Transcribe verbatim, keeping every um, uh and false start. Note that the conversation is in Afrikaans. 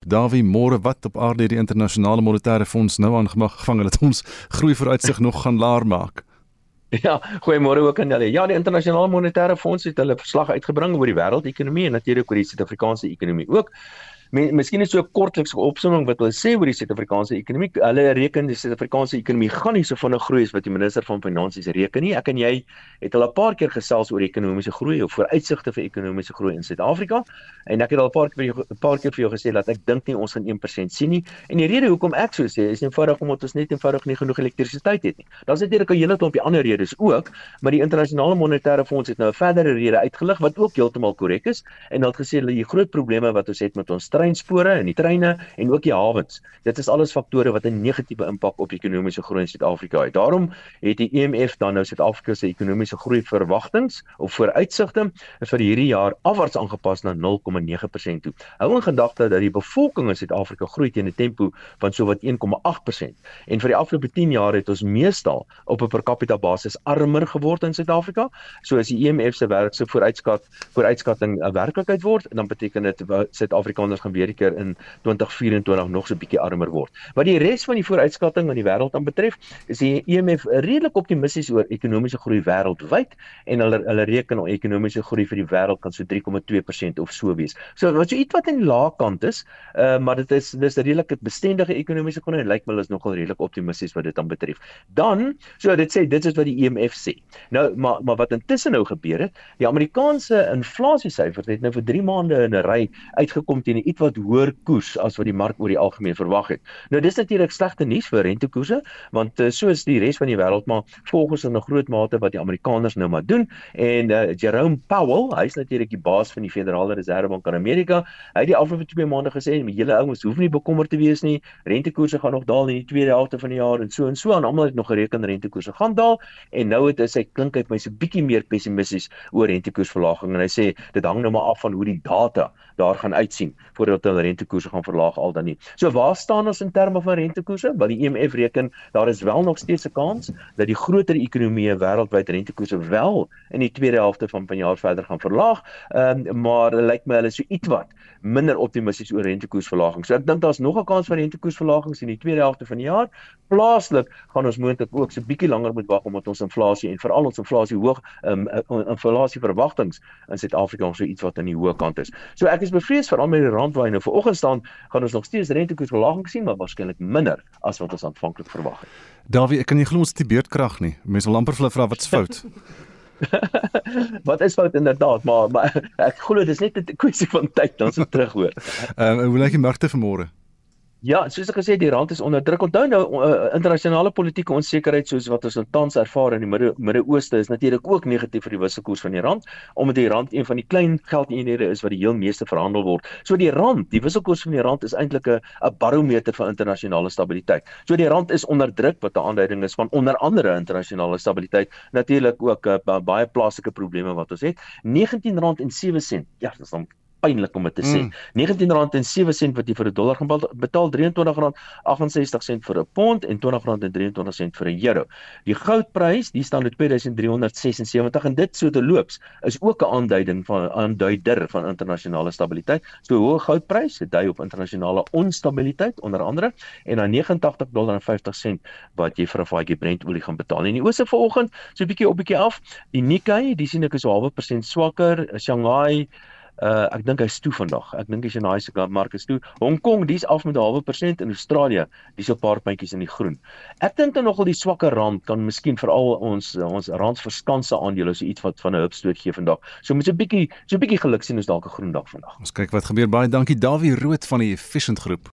Davie, môre wat op aarde die internasionale monetaire fonds nou aangevang dat ons groei vooruitsig nog gaan laer maak? Ja, goeiemôre ook aan julle. Ja, die internasionale monetaire fonds het hulle verslag uitgebring oor die wêreldekonomie en natuurlik oor die Suid-Afrikaanse ekonomie ook. Miskien is so 'n kortlikse opsomming wat hulle sê oor die Suid-Afrikaanse ekonomie. Hulle reken die Suid-Afrikaanse ekonomie gaan nie so vinnig groei as wat die minister van Finansies reken nie. Ek en jy het al 'n paar keer gesels oor ekonomiese groei of vooruitsigte vir ekonomiese groei in Suid-Afrika. En ek het al 'n paar keer 'n paar keer vir jou gesê dat ek dink nie ons gaan een persent sien nie. En die rede hoekom ek so sê is eenvoudig omdat ons net eenvoudig nie genoeg elektrisiteit het nie. Daar's natuurlik 'n hele klompie ander redes ook, maar die internasionale monetaire fonds het nou 'n verdere rede uitgelig wat ook heeltemal korrek is en hulle het gesê dat die groot probleme wat ons het met ons treinspore en die treine en ook die hawens. Dit is alles faktore wat 'n negatiewe impak op ekonomiese groei in Suid-Afrika het. Daarom het die E M F dan nou Suid-Afrika se ekonomiese groei verwagtings of vooruitsigte vir hierdie jaar afwaarts aangepas na nul komma nege persent toe. Hou in gedagte dat die bevolking in Suid-Afrika groei teen 'n tempo van sowat een komma agt persent. En vir die afgelope tien jaar het ons meestal op 'n per capita basis armer geword in Suid-Afrika. So as die E M F se werk se vooruitskat vooruitskatting 'n werklikheid word, dan beteken dit Suid-Afrikaners gaan weer die keer in twintig vyf en twintig nog so 'n bietjie armer word. Wat die res van die vooruitskatting aan die wêreld aan betref, is die E M F redelik optimisties oor ekonomiese groei wêreldwyd en hulle hulle reken op ekonomiese groei vir die wêreld kan so drie komma twee persent of so wees. So wat so iets wat in die lae kant is, uh, maar dit is dis redelik 'n bestendige ekonomiese groei en lyk my hulle is nogal redelik optimisties wat dit aan betref. Dan, so dit sê dit is wat die E M F sê. Nou maar maar wat intussen nou gebeur het, die Amerikaanse inflasiesyfers het nou vir drie maande in 'n ry uitgekom teen 'n iets wat hoër koers as wat die mark oor die algemeen verwag het. Nou dis natuurlik slegte nuus vir rentekoerse, want uh, so is die res van die wêreld maar volgens in 'n groot mate wat die Amerikaners nou maar doen. En uh, Jerome Powell, hy is natuurlik die baas van die Federale Reservebank in Amerika. Hy het die afgelope twee maande gesê, julle ouens hoef nie bekommerd te wees nie. Rentekoerse gaan nog daal in die tweede helfte van die jaar en so en so en almal het nog gereken rentekoerse gaan daal. En nou het hy sê klink hy vir my so bietjie meer pessimisties oor rentekoersverlaging en hy sê dit hang nou maar af van hoe die data daar gaan uitsien voordat hulle rentekoerse gaan verlaag al dan nie. So waar staan ons in terme van rentekoerse? Wel die E M F reken daar is wel nog steeds 'n kans dat die groter ekonomieë wêreldwyd rentekoerse wel in die tweede helfte van vanjaar verder gaan verlaag, um, maar lyk my hulle is so ietwat minder optimisties oor rentekoersverlaging. So ek dink daar's nog 'n kans vir rentekoersverlagings in die tweede helfte van die jaar. Plaaslik gaan ons moontlik ook so 'n bietjie langer moet wag omdat ons inflasie en veral ons inflasie hoog um, inflasieverwagtings in Suid-Afrika so iets wat aan die hoë kant is. So ek is bevrees veral met die rand waar hy nou vanoggend staan, gaan ons nog steeds rentekoersverlaging sien, maar waarskynlik minder as wat ons aanvanklik verwag het. Davie, ek kan nie glo ons het die beurtkrag nie. Mense wil amper vir hulle vra wat's fout. Wat is fout inderdaad, maar, maar ek glo dit is net 'n kwessie van tyd dan se terug hoor. Ehm um, hoe lyk die markte vanmôre? Ja, soos ek gesê die rand is onder druk. Onthou nou uh, internasionale politieke onsekerheid soos wat ons tans ervaar in die Midde-Ooste is natuurlik ook negatief vir die wisselkoers van die rand, omdat die rand een van die klein geldeenhede is wat die heel meeste verhandel word. So die rand, die wisselkoers van die rand is eintlik 'n 'n barometer vir internasionale stabiliteit. So die rand is onder druk wat 'n aanduiding is van onder andere internasionale stabiliteit, natuurlik ook uh, baie plaaslike probleme wat ons het. negentien rand en sewe sent. Ja, dis dan pynlik om dit te sê. Mm. negentien rand en sewe sent wat jy vir 'n dollar gaan betaal, drieëntwintig rand agt en ses sent vir 'n pond en twintig rand en drieëntwintig sent vir 'n euro. Die goudprys, die staan op twee duisend drie honderd ses en sewentig en dit so te loops is ook 'n aanduiding van aanduider van internasionale stabiliteit. So hoë goudprys, dit dui op internasionale onstabiliteit onder andere en dan negenentagtig dollar en vyftig sent wat jy vir 'n vatjie Brent-olie gaan betaal. En die ooste vanoggend so 'n bietjie op bietjie af. Die Nikkei, die sien ek is so halwe persent swakker. Shanghai Uh, ek dink hy's toe vandag. Ek dink die Chinese mark is toe. Hong Kong, dis af met 'n halwe persent en Australië, dis so 'n paar puntjies in die groen. Ek dink dan nogal die swakker rand kan miskien veral ons ons randsverskanse aandele so iets wat van 'n hupstoot gee vandag. So met so 'n bietjie so 'n bietjie geluk sien ons dalk 'n groen dag vandag. Ons kyk wat gebeur. Baie dankie Davie Rood van die Efficient Groep.